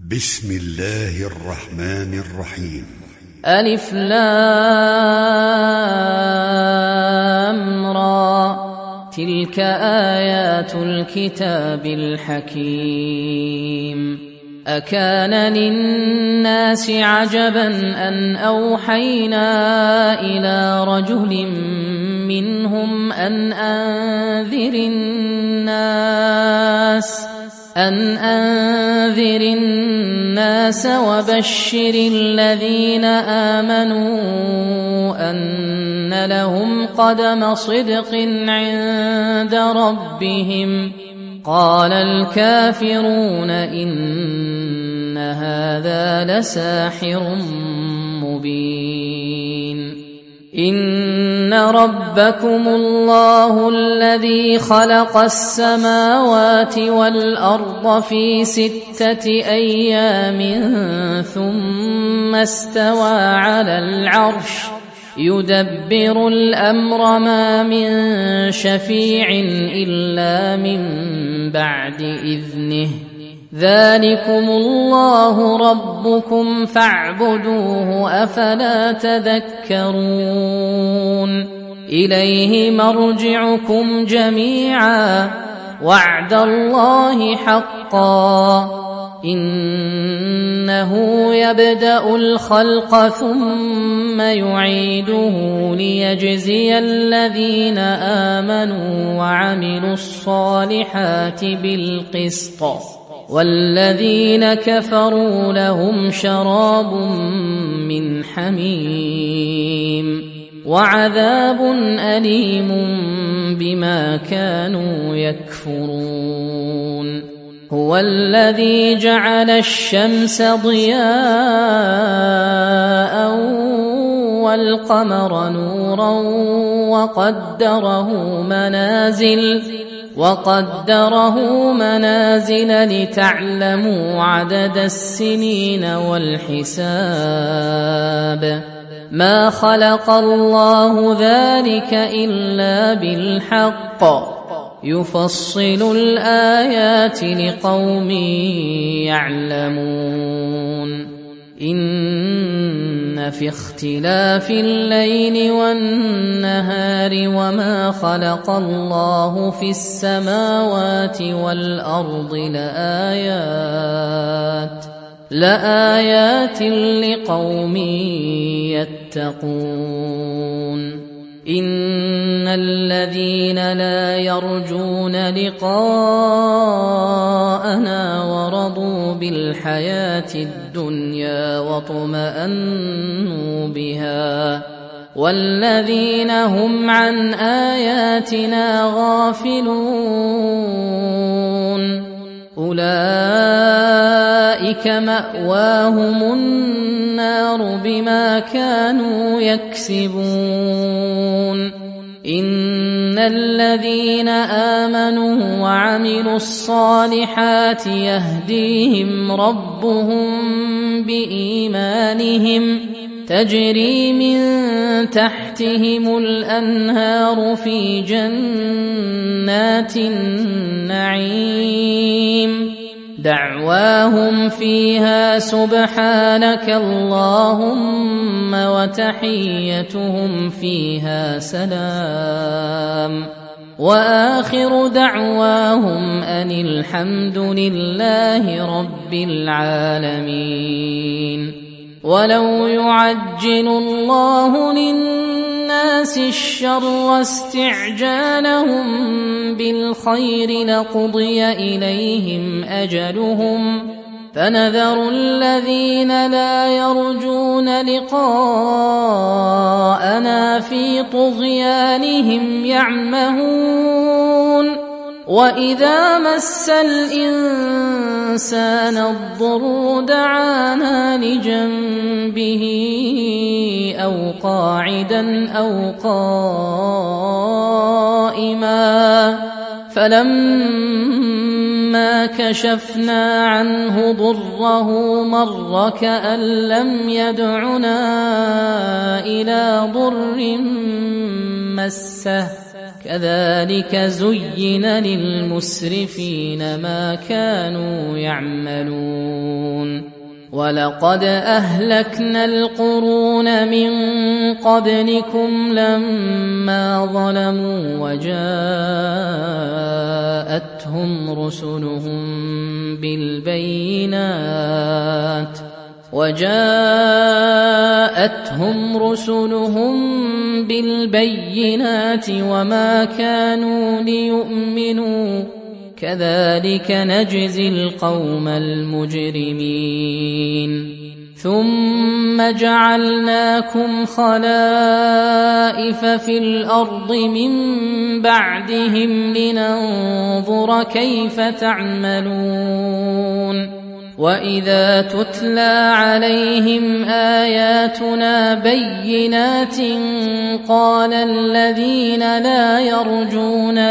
بسم الله الرحمن الرحيم. ألف لام را، تلك آيات الكتاب الحكيم. أكان للناس عجبا أن أوحينا إلى رجل منهم أن أنذر الناس وبشر الذين آمنوا أن لهم قدم صدق عند ربهم. قال الكافرون إن هذا لساحر مبين. إن ربكم الله الذي خلق السماوات والأرض في 6 أيام ثم استوى على العرش يدبر الأمر ما من شفيع إلا من بعد إذنه. ذلكم الله ربكم فاعبدوه أفلا تذكرون. إليه مرجعكم جميعا وعد الله حقا. إنه يبدأ الخلق ثم يعيده ليجزي الذين آمنوا وعملوا الصالحات بالقسط، والذين كفروا لهم شراب من حميم وعذاب أليم بما كانوا يكفرون. هو الذي جعل الشمس ضياء والقمر نورا وقدره منازل لتعلموا عدد السنين والحساب. ما خلق الله ذلك إلا بالحق يفصل الآيات لقوم يعلمون. إن في اختلاف الليل والنهار وما خلق الله في السماوات والأرض لآيات لقوم يتقون. إن الذين لا يرجون لقاءنا ورضوا بالحياة الدنيا واطمأنوا بها والذين هم عن آياتنا غافلون أولئك مأواهم النار بما كانوا يكسبون. إن الذين آمنوا وعملوا الصالحات يهديهم ربهم بإيمانهم تجري من تحتهم الأنهار في جنات النعيم. دعواهم فيها سبحانك اللهم وتحيتهم فيها سلام. وآخر دعواهم أن الحمد لله رب العالمين. ولو يعجل الله للناس الشر استعجالهم بالخير لقضي إليهم أجلهم فنذر الذين لا يرجون لقاءنا في طغيانهم يعمهون. وإذا مس الإنسان الضر دعانا لجنبه أو قاعدا أو قائما فلما كشفنا عنه ضره مر كأن لم يدعنا إلى ضر مسه كذلك زين للمسرفين ما كانوا يعملون ولقد أهلكنا القرون من قبلكم لما ظلموا وجاءتهم رسلهم بالبينات وما كانوا ليؤمنوا كذلك نجزي القوم المجرمين ثم جعلناكم خلائف في الأرض من بعدهم لننظر كيف تعملون وإذا تتلى عليهم آياتنا بينات قال الذين لا يرجون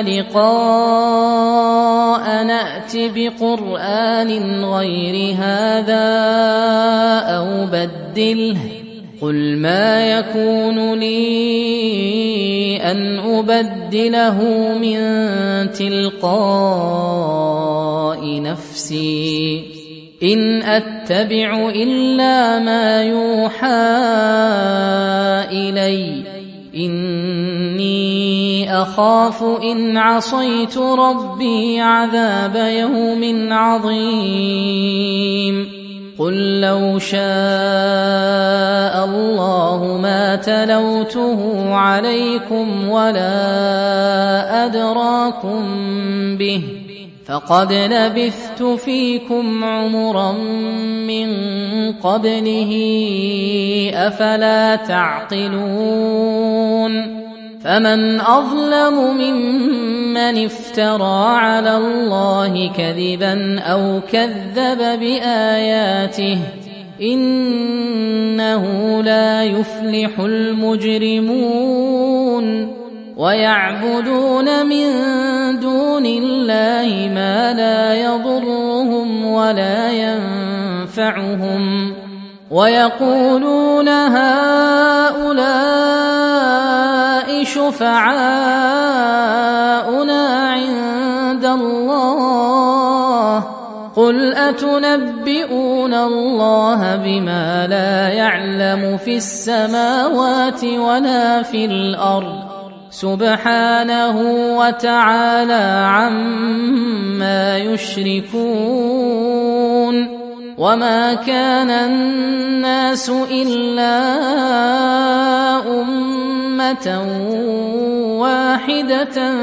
لقاء نأت بقرآن غير هذا أو بدله قل ما يكون لي أن أبدله من تلقاء نفسي إن أتبع إلا ما يوحى إلي إني أخاف إن عصيت ربي عذاب يوم عظيم قل لو شاء الله ما تلوته عليكم ولا أدراكم به فقد لبثت فيكم عمرا من قبله أفلا تعقلون فمن أظلم ممن افترى على الله كذبا أو كذب بآياته إنه لا يفلح المجرمون ويعبدون من دون الله ما لا يضرهم ولا ينفعهم ويقولون هؤلاء شفعاؤنا عند الله قل أتنبئون الله بما لا يعلم في السماوات ولا في الأرض سبحانه وتعالى عما يشركون وما كان الناس إلا أمة واحدة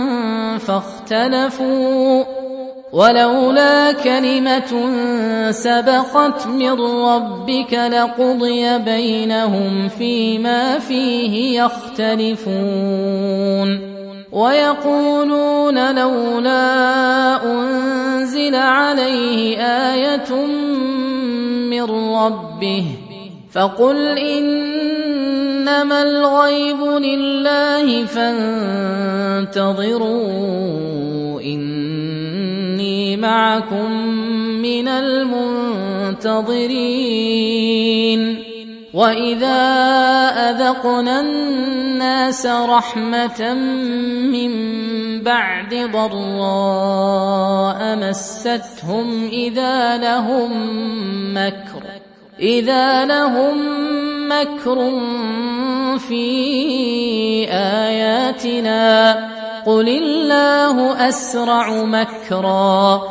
فاختلفوا ولولا كلمة سبقت من ربك لقضي بينهم فيما فيه يختلفون ويقولون لولا أنزل عليه آية من ربه فقل إنما الغيب لله فانتظروا إني معكم من المنتظرين وإذا أذقنا الناس رحمة من بعد ضراء مستهم إذا لهم مكر في آياتنا قل الله أسرع مكرا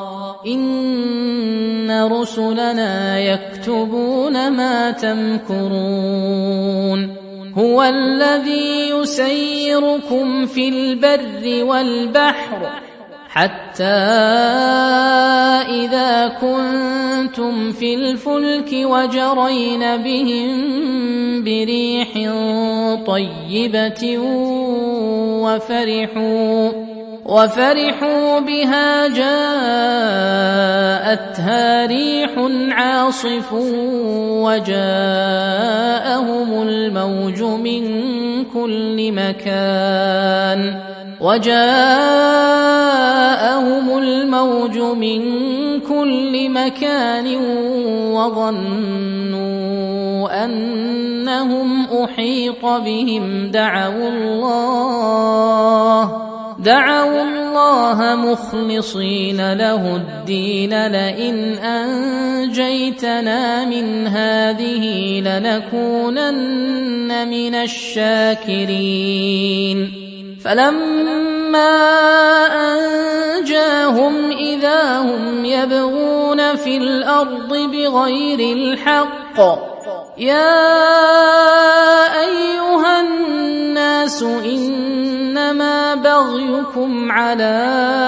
إن رسلنا يكتبون ما تمكرون هو الذي يسيركم في البر والبحر حتى إذا كنتم في الفلك وجرين بهم بريح طيبة وفرحوا بها جاءتها ريح عاصف وجاءهم الموج من كل مكان وظنوا أنهم أحيط بهم دعوا الله الله مخلصين له الدين لئن أنجيتنا من هذه لنكونن من الشاكرين فلما أنجاهم إذا هم يبغون في الأرض بغير الحق يا أيها الناس إنما بغيكم على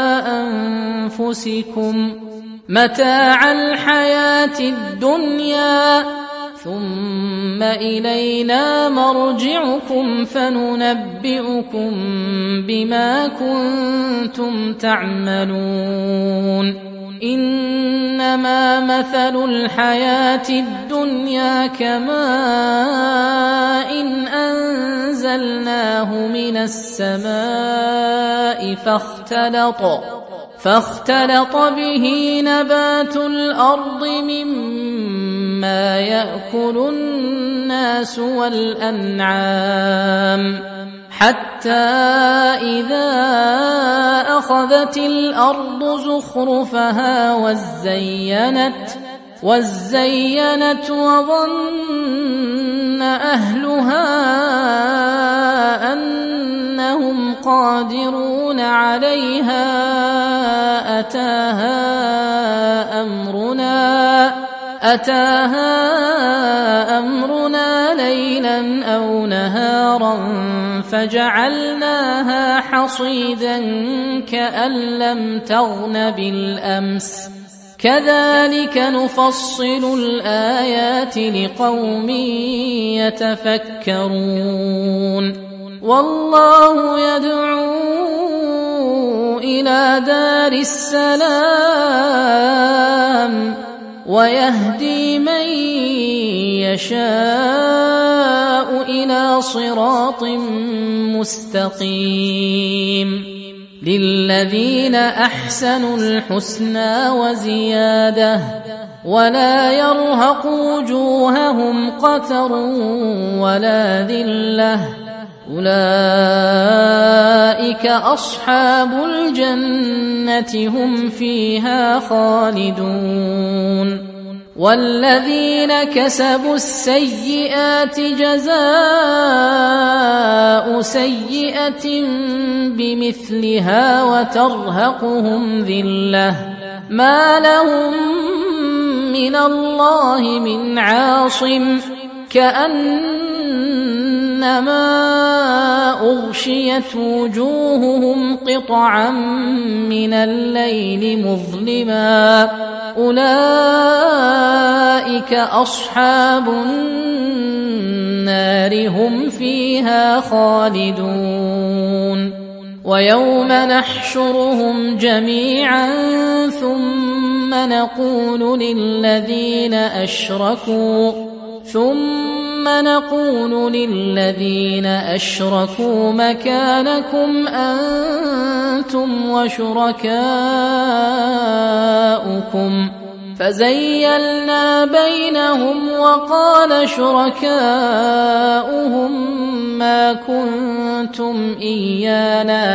أنفسكم متاع الحياة الدنيا ثم إلينا مرجعكم فننبئكم بما كنتم تعملون إنما مثل الحياة الدنيا كماء أنزلناه من السماء فاختلط به نبات الأرض مما يأكل الناس والأنعام حتى إذا أخذت الأرض زخرفها وزينت وظن أهلها أنهم قادرون عليها أتاها أمرنا ليلا أو نهارا فجعلناها حصيدا كأن لم تغن بالأمس كذلك نفصل الآيات لقوم يتفكرون والله يدعو إلى دار السلام ويهدي من يشاء إلى صراط مستقيم للذين أحسنوا الحسنى وزيادة ولا يرهق وجوههم قتر ولا ذلة أولئك أصحاب الجنة هم فيها خالدون والذين كسبوا السيئات جزاء سيئة بمثلها وترهقهم ذلة ما لهم من الله من عاصم كأنما أغشيت وجوههم قطعا من الليل مظلما أولئك أصحاب النار هم فيها خالدون ويوم نحشرهم جميعا ثم نقول للذين أشركوا مكانكم أنتم وشركاؤكم فزيلنا بينهم وقال شركاؤهم ما كنتم إيانا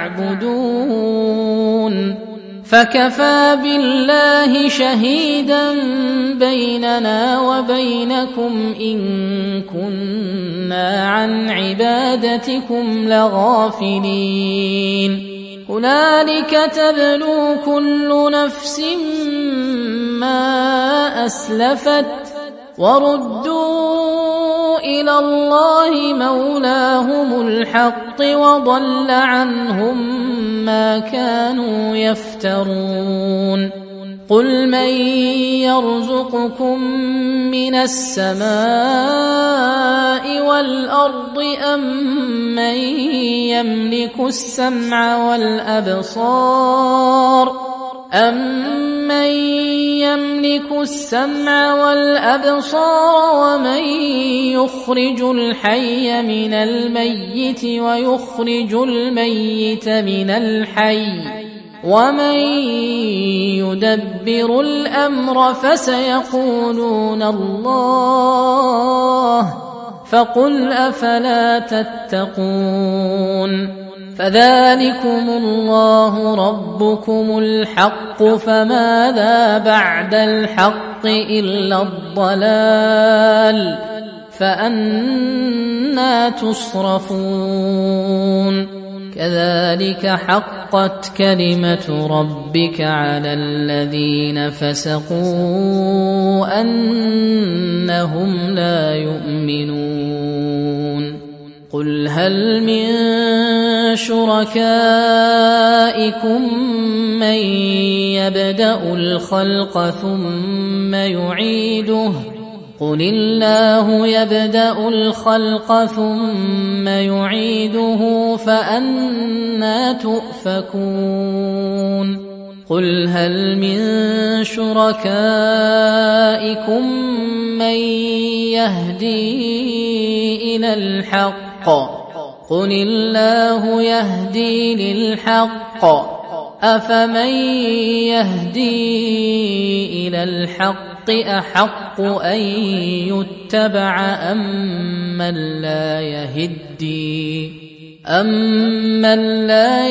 تعبدون فكفى بالله شهيدا بيننا وبينكم إن كنا عن عبادتكم لغافلين هنالك تبلو كل نفس ما أسلفت وردوا إلى الله مولاهم الحق وضل عنهم ما كانوا يفترون قل من يرزقكم من السماء والأرض أمن يملك السمع والأبصار ومن يخرج الحي من الميت ويخرج الميت من الحي ومن يدبر الأمر فسيقولون الله فقل أفلا تتقون فذلكم الله ربكم الحق، فماذا بعد الحق إلا الضلال، فأنى تصرفون. كذلك حقت كلمة ربك على الذين فسقوا أنهم لا يؤمنون. قل هل من شركائكم من يبدأ الخلق ثم يعيده؟ قل الله يبدأ الخلق ثم يعيده، فأنى تؤفكون. قل هل من شركائكم من يهدي إلى الحق؟ قل الله يهدي للحق، أفمن يهدي إلى الحق أحق أن يتبع أمن لا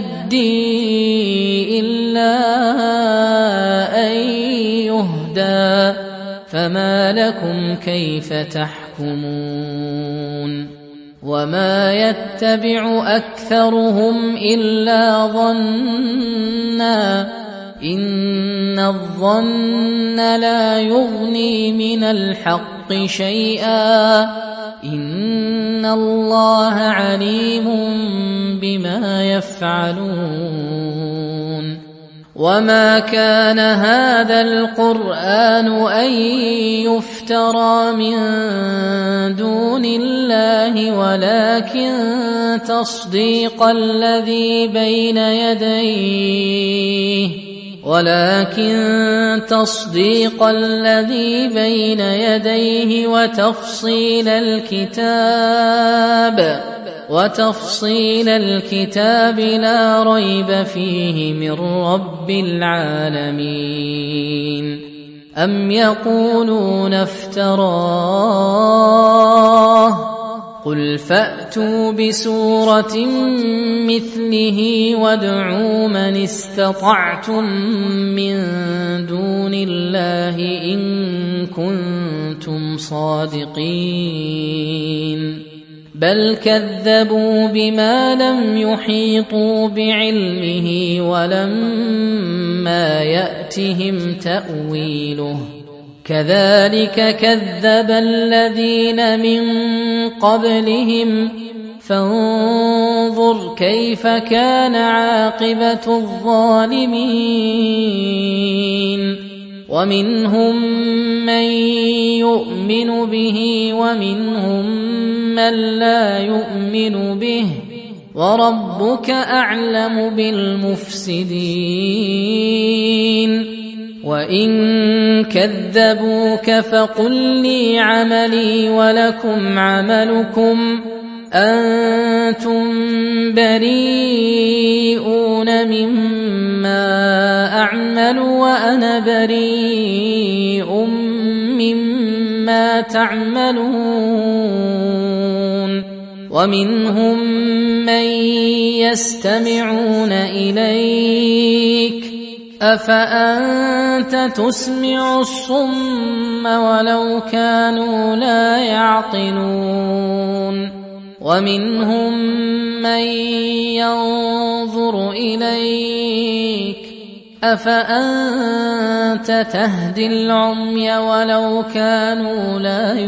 يهدي إلا أن يهدى، فما لكم كيف تحكمون؟ وما يتبع أكثرهم إلا ظنا، إن الظن لا يغني من الحق شيئا، إن الله عليم بما يفعلون. وما كان هذا القرآن أن يفترى من دون الله، ولكن تصديق الذي بين يديه وتفصيل الكتاب لا ريب فيه من رب العالمين. أم يقولون افتراه؟ قل فأتوا بسورة مثله وادعوا من استطعتم من دون الله إن كنتم صادقين. بل كذبوا بما لم يحيطوا بعلمه ولما يأتهم تأويله، كذلك كذب الذين من قبلهم، فانظر كيف كان عاقبة الظالمين. ومنهم من يؤمن به ومنهم من لا يؤمن به، وربك أعلم بالمفسدين. وإن كذبوك فقل لي عملي ولكم عملكم، أنتم بريئون مما أعمل وأنا بريء مما تعملون. ومنهم من يستمعون إليك، أفأنت تسمع الصم ولو كانوا لا يعقلون. ومنهم من ينظر إليك، أفأنت تهدي العمي ولو كانوا لا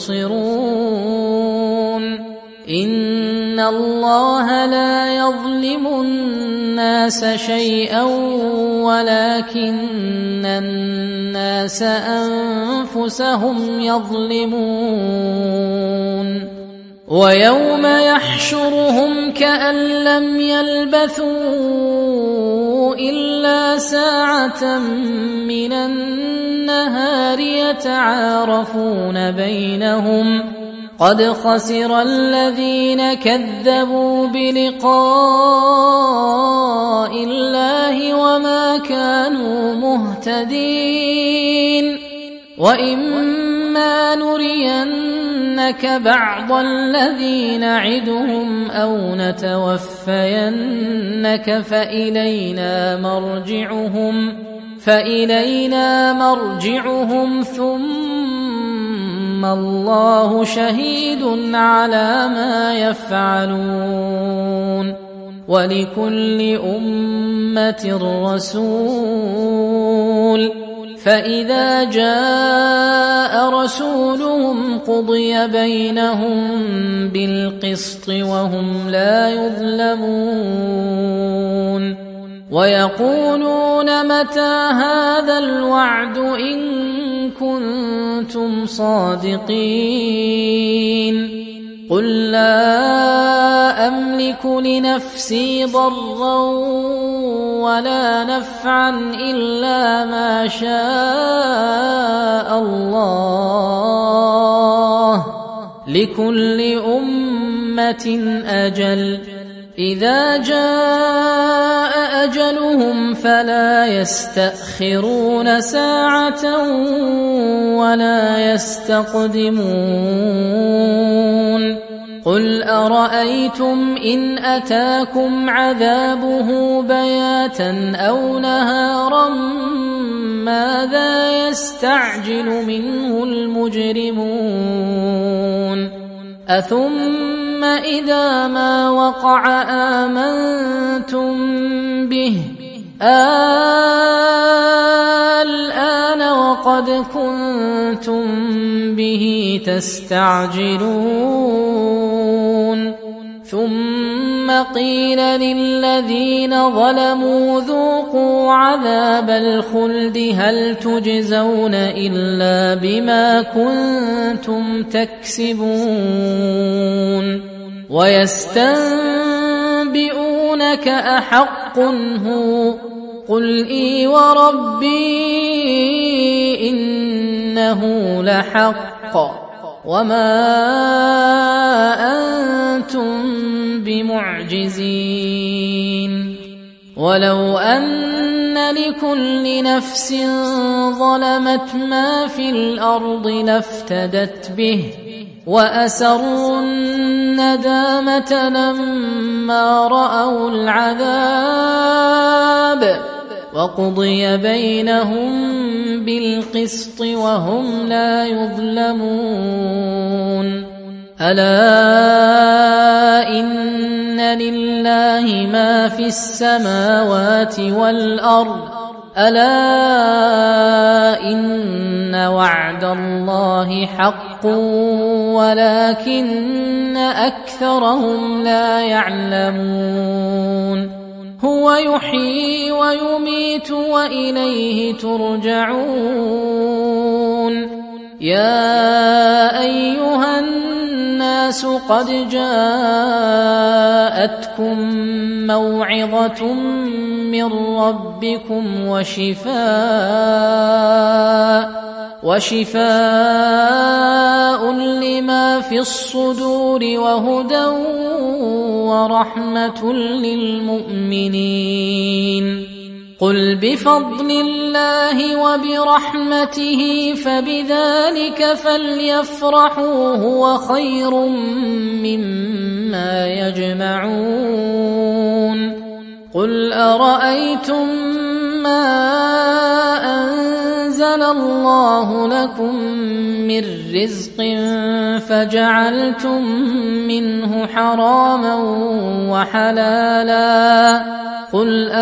يبصرون. إن الله لا يظلم الناس شيئا ولكن الناس أنفسهم يظلمون. ويوم يحشرهم كأن لم يلبثوا إلا ساعة من النهار يتعارفون بينهم، قد خسر الذين كذبوا بلقاء الله وما كانوا مهتدين. وإما نرينك نُنَبِّئَنَّكَ بَعْضَ الَّذِي نَعِدُهُمْ أَوْ نَتَوَفَّيَنَّكَ فَإِلَيْنَا مَرْجِعُهُمْ ثُمَّ اللَّهُ شَهِيدٌ عَلَى مَا يَفْعَلُونَ وَلِكُلِّ أُمَّةٍ رَّسُولٌ فَإِذَا جَاءَ رَسُولُهُمْ قُضِيَ بَيْنَهُم بِالْقِسْطِ وَهُمْ لَا يُظْلَمُونَ وَيَقُولُونَ مَتَىٰ هَٰذَا الْوَعْدُ إِن كُنتُمْ صَادِقِينَ قُل لَّا أَمْلِكُ لِنَفْسِي ضَرًّا وَلَا نَفْعًا إِلَّا مَا شَاءَ اللَّهُ ۗ لِكُلِّ أُمَّةٍ أَجَلٌ ۚ إِذَا جَاءَ أَجَلُهُمْ فَلَا يَسْتَأْخِرُونَ سَاعَةً وَلَا يَسْتَقْدِمُونَ قُلْ أَرَأَيْتُمْ إِنْ أَتَاكُمْ عَذَابُهُ بَيَاتًا أَوْ نَهَارًا مَاذَا يَسْتَعْجِلُ مِنْهُ الْمُجْرِمُونَ أَثُمَّ إِذَا مَا وَقَعَ آمَنْتُمْ بِهِ الْآنَ وَقَدْ كُنْتُمْ بِهِ تَسْتَعْجِلُونَ ثُمَّ قِيلَ لِلَّذِينَ ظَلَمُوا ذُوقُوا عَذَابَ الْخُلْدِ هَلْ تُجْزَوْنَ إِلَّا بِمَا كُنتُمْ تَكْسِبُونَ وَيَسْتَنبِئُونَكَ أَحَقٌّ هُوَ قُلْ إِي وَرَبِّي إِنَّهُ لَحَقٌّ وَمَا أَنتُم بِمُعْجِزِينَ وَلَوْ أَنَّ لِكُلِّ نَفْسٍ ظَلَمَتْ مَا فِي الْأَرْضِ لَافْتَدَتْ بِهِ وَأَسَرُّوا النَّدَامَةَ لَمَّا رَأَوُا الْعَذَابَ وَقُضِيَ بَيْنَهُم بِالْقِسْطِ وَهُمْ لَا يُظْلَمُونَ أَلَا إِنَّ لِلَّهِ مَا فِي السَّمَاوَاتِ وَالْأَرْضِ أَلَا إِنَّ وَعْدَ اللَّهِ حَقٌّ وَلَكِنَّ أَكْثَرَهُمْ لَا يَعْلَمُونَ هُوَ يُحْيِي وَيُمِيتُ وَإِلَيْهِ تُرْجَعُونَ يَا أَيُّهَا النَّاسُ قَدْ جَاءَتْكُم مَّوْعِظَةٌ مِّن رَّبِّكُمْ وَشِفَاءٌ لِّمَا فِي الصُّدُورِ وَهُدًى وَرَحْمَةٌ لِّلْمُؤْمِنِينَ قُلْ بِفَضْلِ اللَّهِ وَبِرَحْمَتِهِ فَبِذَلِكَ فَلْيَفْرَحُوا هُوَ خَيْرٌ مِّمَّا يَجْمَعُونَ قُلْ أَرَأَيْتُم مَّا أَنزَلَ اللَّهُ لَكُم مِّن رِّزْقٍ فَجَعَلْتُم مِّنْهُ حَرَامًا وَحَلَالًا قُلْ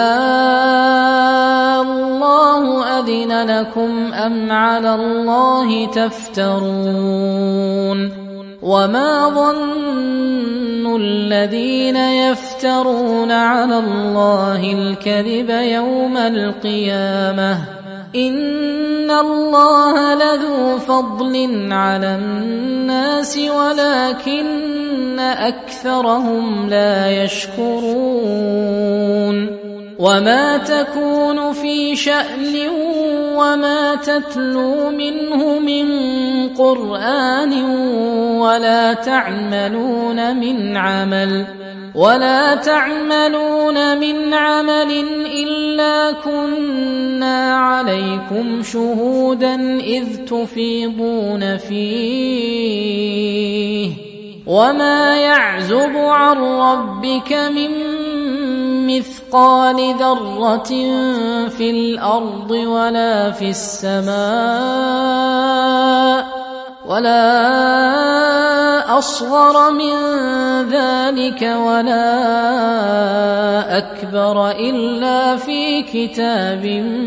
اللَّهُ أَذِنَ لَكُمْ أَمْ عَلَى اللَّهِ تَفْتَرُونَ وَمَا ظَنُّ الَّذِينَ يَفْتَرُونَ عَلَى اللَّهِ الْكَذِبَ يَوْمَ الْقِيَامَةِ إِنَّ اللَّهَ لَذُو فَضْلٍ عَلَى النَّاسِ وَلَكِنَّ أَكْثَرَهُمْ لَا يَشْكُرُونَ وَمَا تَكُونُ فِي شَأْنٍ وَمَا تَتْلُو مِنْهُ مِنْ قُرْآنٍ وَلَا تَعْمَلُونَ مِنْ عَمَلٍ ولا تعملون من عمل إلا كنا عليكم شهودا إذ تفيضون فيه وما يعزب عن ربك من مثقال ذرة في الأرض ولا في السماء ولا أصغر من ذلك ولا أكبر إلا في كتاب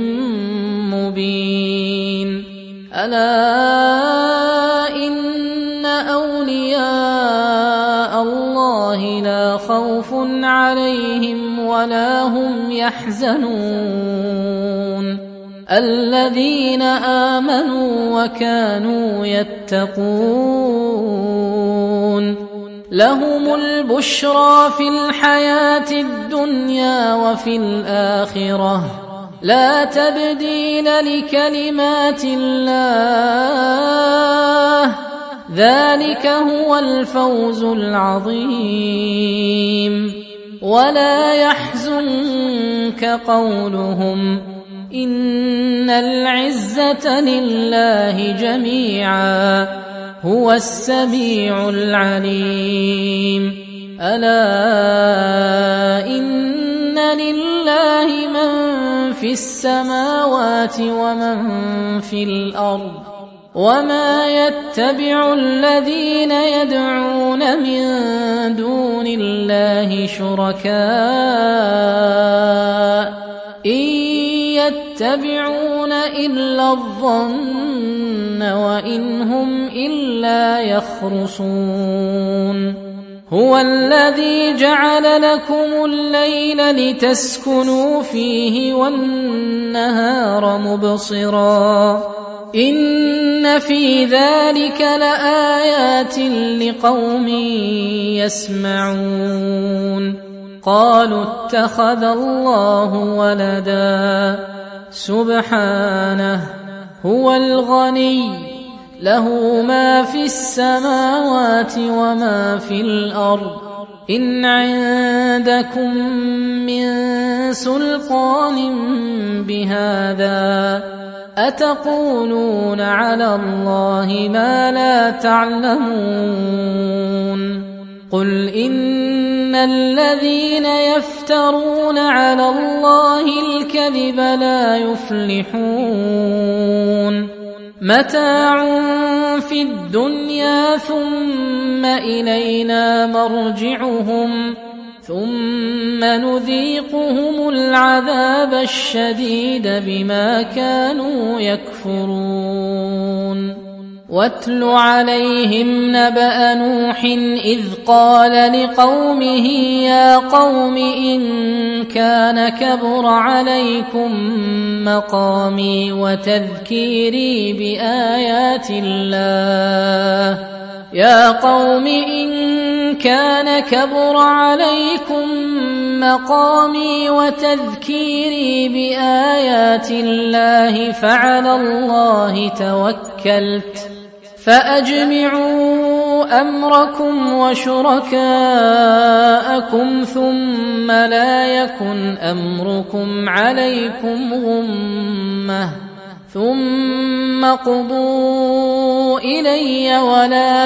مبين ألا إن أولياء الله لا خوف عليهم ولا هم يحزنون الذين آمنوا وكانوا يتقون لهم البشرى في الحياة الدنيا وفي الآخرة لا تبديل لكلمات الله ذلك هو الفوز العظيم ولا يحزنك قولهم إن العزة لله جميعا هو السميع العليم ألا إن لله من في السماوات ومن في الأرض وما يتبع الذين يدعون من دون الله شركاء إن يتبعون إلا الظن وإن هم إلا يخرصون هو الذي جعل لكم الليل لتسكنوا فيه والنهار مبصرا إن في ذلك لآيات لقوم يسمعون قالوا اتخذ الله ولدا سبحانه هو الغني له ما في السماوات وما في الأرض إن عندكم من سلطان بهذا أتقولون على الله ما لا تعلمون قل إن الذين يفترون على الله الكذب لا يفلحون متاع في الدنيا ثم إلينا مرجعهم ثم نذيقهم العذاب الشديد بما كانوا يكفرون واتل عليهم نبأ نوح إذ قال لقومه يا قوم إن كان كبر عليكم مقامي وتذكيري بآيات الله يا قوم إن كان كبر عليكم مقامي وتذكيري بآيات الله فعلى الله توكلت فأجمعوا أمركم وشركاءكم ثم لا يكن أمركم عليكم غمة ثم قضوا إلي ولا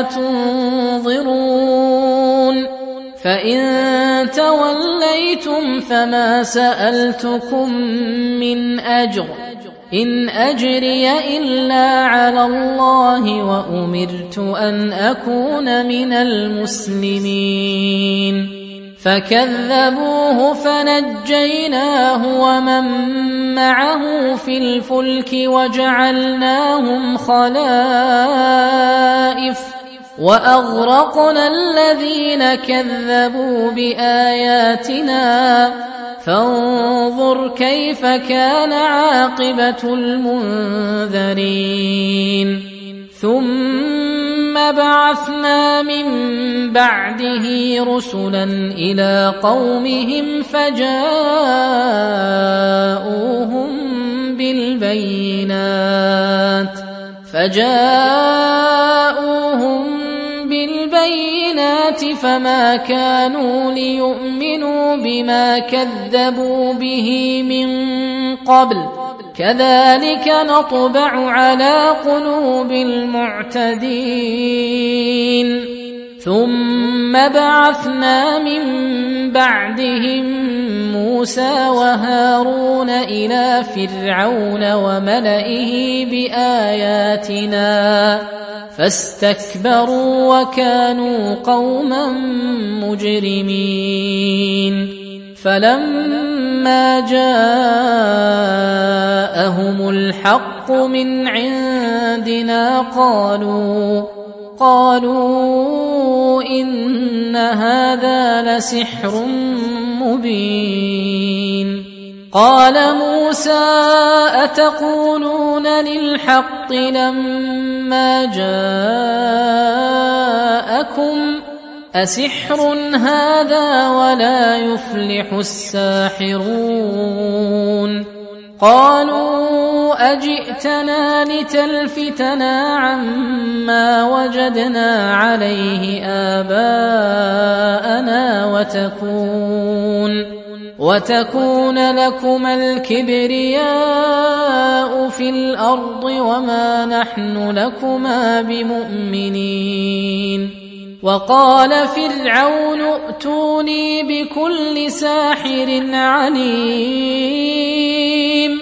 تنظرون فإن توليتم فما سألتكم من أجر إن أجري إلا على الله وأمرت أن أكون من المسلمين فكذبوه فنجيناه ومن معه في الفلك وجعلناهم خلائف وأغرقنا الذين كذبوا بآياتنا فانظر كيف كان عاقبة المنذرين ثم بعثنا من بعده رسلا إلى قومهم فجاءوهم بالبينات القرية فما كانوا ليؤمنوا بما كذبوا به من قبل كذلك نطبع على قلوب المعتدين ثم بعثنا من بعدهم موسى وهارون إلى فرعون وملئه بآياتنا فاستكبروا وكانوا قوما مجرمين فلما جاءهم الحق من عندنا قالوا إن هذا لسحر مبين قال موسى أتقولون للحق لما جاءكم أسحر هذا ولا يفلح الساحرون قالوا أجئتنا لتلفتنا عما وجدنا عليه آباءنا وتكون لكما الكبرياء في الأرض وما نحن لكما بمؤمنين وقال فرعون ائتوني بكل ساحر عليم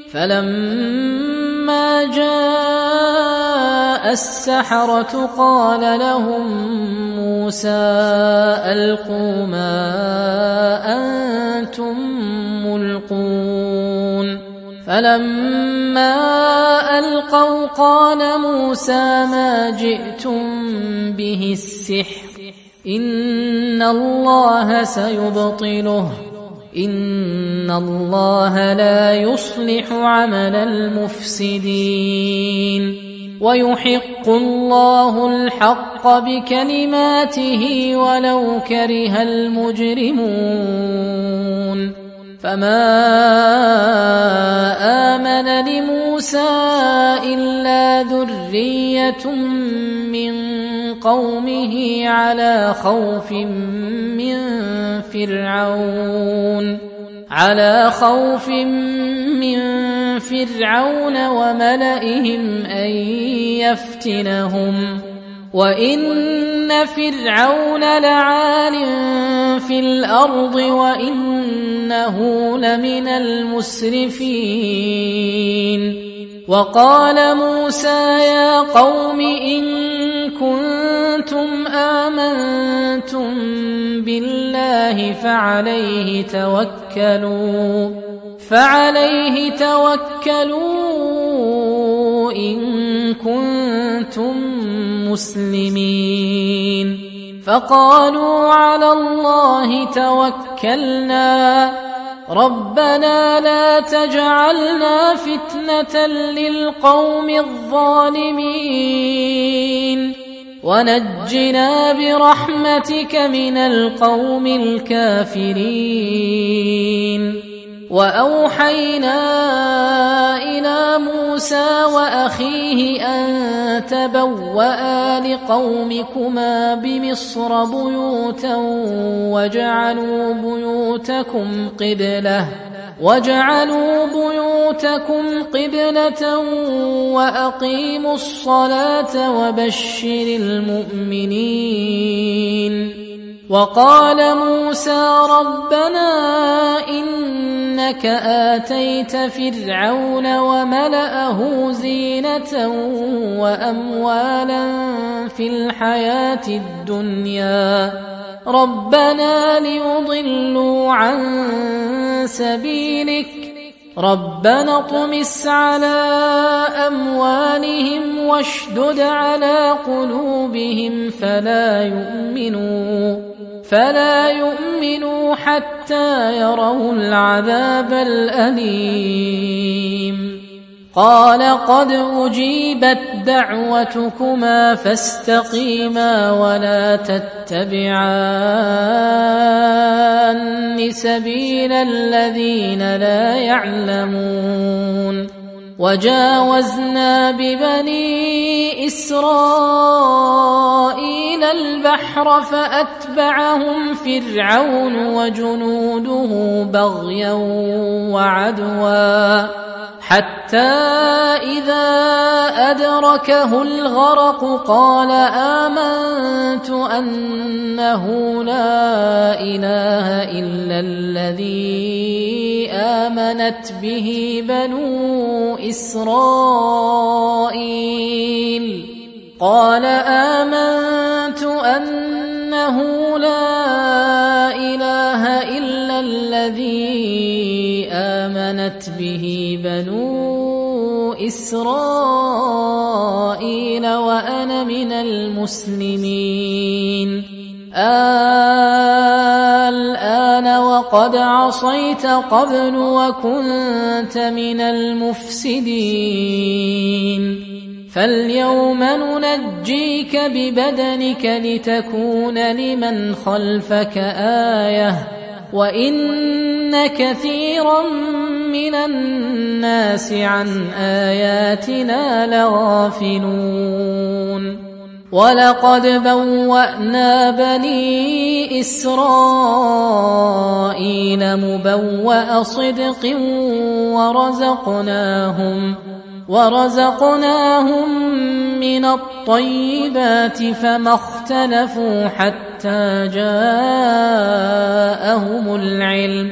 فلما جاء السحرة قال لهم موسى ألقوا ما أنتم ملقون فلما ألقوا قال موسى ما جئتم به السحر إن الله سيبطله إن الله لا يصلح عمل المفسدين ويحق الله الحق بكلماته ولو كره المجرمون فما آمن لموسى إلا ذرية من قومه على خوف من فرعون وملئهم أن يفتنهم وإن فرعون لعال في الأرض وإنه لمن المسرفين وقال موسى يا قوم إن كنتم آمنتم بالله فعليه توكلوا إن كنتم مسلمين فقالوا على الله توكلنا ربنا لا تجعلنا فتنة للقوم الظالمين ونجنا برحمتك من القوم الكافرين وأوحينا إلى موسى وأخيه أن تبوأ لقومكما بمصر بيوتا وجعلوا بيوتكم قبلة وأقيموا الصلاة وبشر المؤمنين وقال موسى ربنا إنك آتيت فرعون وملأه زينة وأموالا في الحياة الدنيا ربنا ليضلوا عن سبيلك ربنا اطمس على أموالهم واشدد على قلوبهم فلا يؤمنوا حتى يروا العذاب الأليم قال قد أجيبت دعوتكما فاستقيما ولا تتبعان سبيل الذين لا يعلمون وجاوزنا ببني إسرائيل البحر فأتبعهم فرعون وجنوده بغيا وعدوا حتى إذا أدركه الغرق قال آمنت أنه لا إله إلا الذي آمنت به بنو إسرائيل قال آمنت أنه لا إله إلا الذي آمنت به بنو إسرائيل وأنا من المسلمين الآن وقد عصيت قبل وكنت من المفسدين فاليوم ننجيك ببدنك لتكون لمن خلفك آية وإن كثيرا من الناس عن آياتنا لغافلون ولقد بوأنا بني إسرائيل مبوأ صدق ورزقناهم من الطيبات فما اختلفوا حتى جاءهم العلم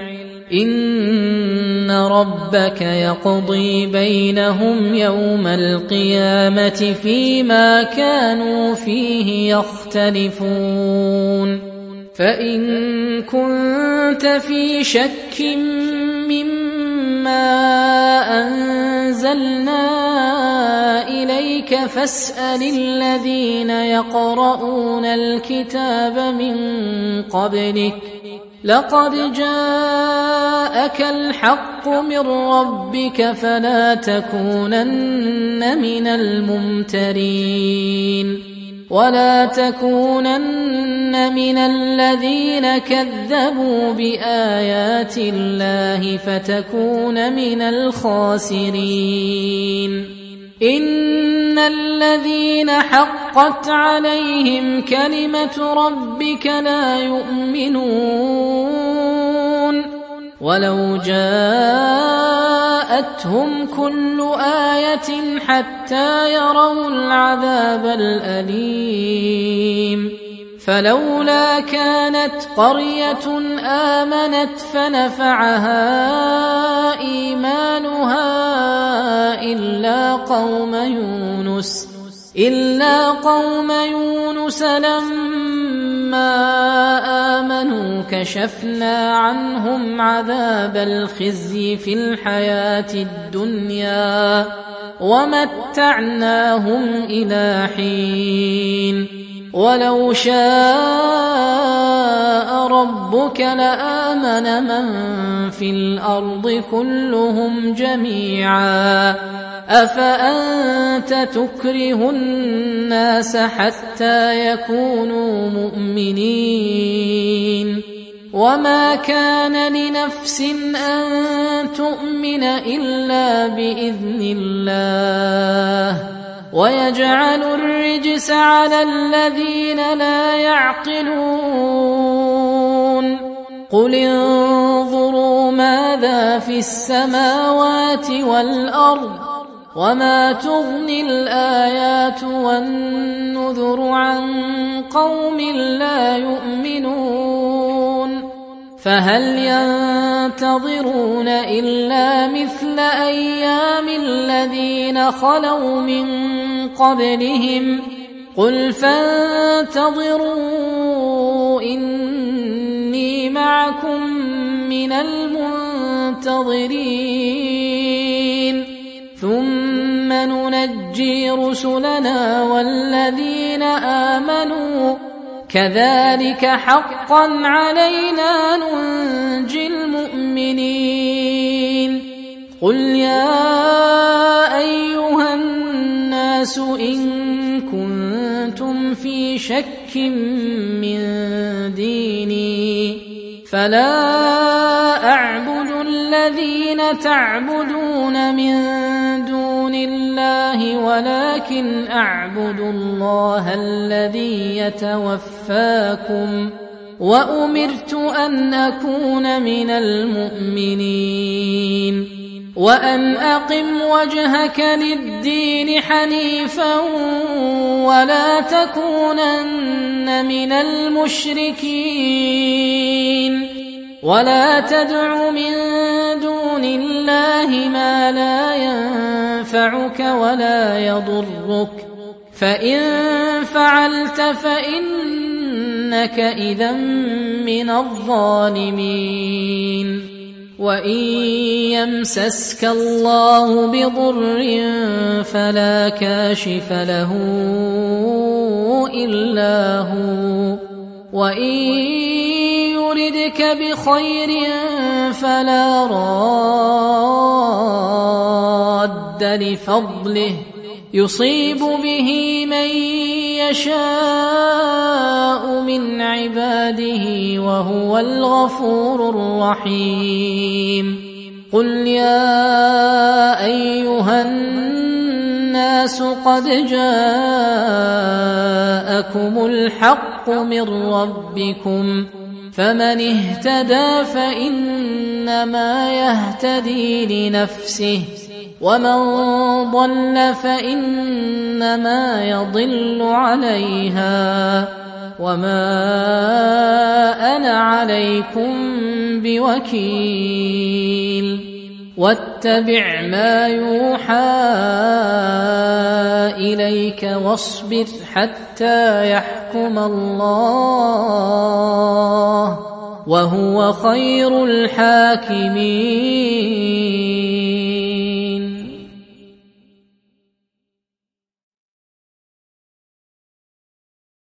إن ربك يقضي بينهم يوم القيامة فيما كانوا فيه يختلفون فإن كنت في شك مما أنزلنا إليك فاسأل الذين يقرؤون الكتاب من قبلك لقد جاءك الحق من ربك فلا تكونن من الممترين ولا تكونن من الذين كذبوا بآيات الله فتكون من الخاسرين إن الذين حقت عليهم كلمة ربك لا يؤمنون ولو جاءتهم كل آية حتى يروا العذاب الأليم فلولا كانت قرية آمنت فنفعها إيمانها إلا قوم يونس لما آمنوا كشفنا عنهم عذاب الخزي في الحياة الدنيا ومتعناهم إلى حين ولو شاء ربك لآمن من في الأرض كلهم جميعا أفأنت تكره الناس حتى يكونوا مؤمنين وما كان لنفس أن تؤمن إلا بإذن الله ويجعل الرجس على الذين لا يعقلون قل انظروا ماذا في السماوات والأرض وما تغني الآيات والنذر عن قوم لا يؤمنون فهل ينتظرون إلا مثل أيام الذين خلوا من قبلهم قل فانتظروا إني معكم من المنتظرين ثم ننجي رسلنا والذين آمنوا كذلك حقا علينا ننجي المؤمنين قل يا أيها الناس إن كنتم في شك من ديني فلا أعبد الذين تعبدون من دون الله ولكن أعبد الله الذي يتوفاكم وأمرت أن أكون من المؤمنين وأن أقم وجهك للدين حنيفا ولا تكونن من المشركين ولا تدع من دون الله ما لا ينفعك ولا يضرك فإن فعلت فإنك إذا من الظالمين وإن يمسسك الله بضر فلا كاشف له إلا هو وإن يردك بخير فلا راد لفضله يصيب به من يشاء من عباده وهو الغفور الرحيم قل يا أيها الناس قد جاءكم الحق من ربكم فمن اهتدى فإنما يهتدي لنفسه ومن ضل فإنما يضل عليها وما أنا عليكم بوكيل واتبع ما يوحى إليك واصبر حتى يحكم الله وهو خير الحاكمين